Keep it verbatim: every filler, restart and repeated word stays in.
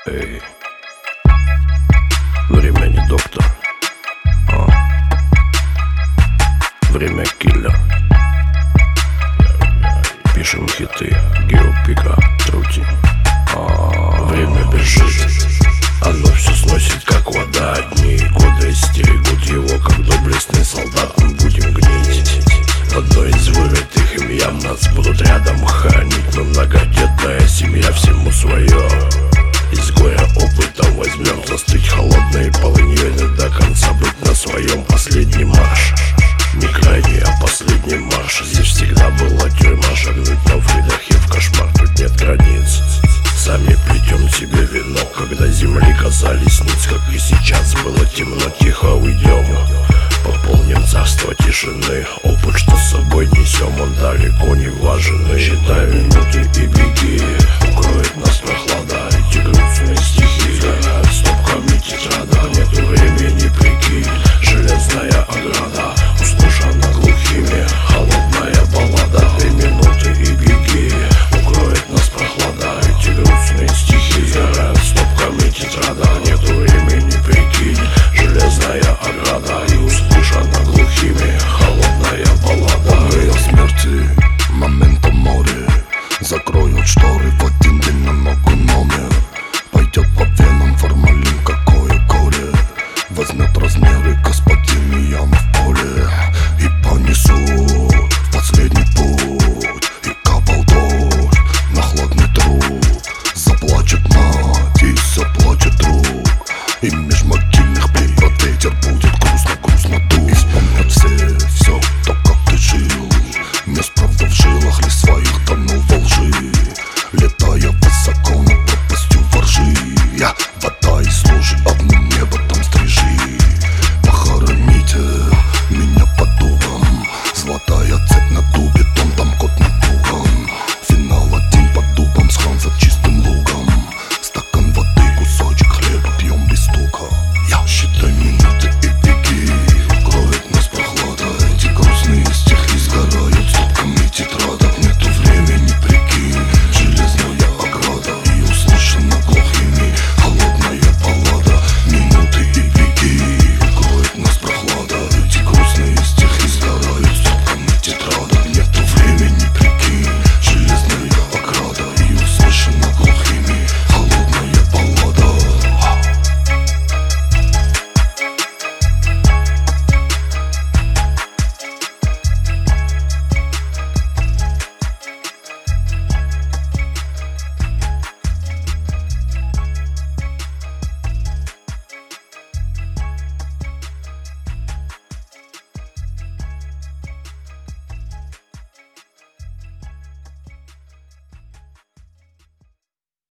Эй, время не доктор, а время киллер. Пишем хиты, геопика, трути. а, Время бежит, оно все сносит как вода. Одни годы стерегут его, как доблестный солдат. Мы будем гнить в одной из вырытых им ям. Нас будут рядом хранить. Мы многодетная семья, всему свое. Из горя опытом возьмем застыть холодной полыньей. До конца быть на своем последний марш. Не крайний, а последний марш. Здесь всегда была тюрьма. Шагнуть на выдохе в кошмар, тут нет границ. Сами плетем себе венок, когда земли касались ниц. Как и сейчас было темно, тихо уйдем. Пополним царство тишины. Опыт, что с собой несем, он далеко не важен. Считай минуты и беги, укроет нас на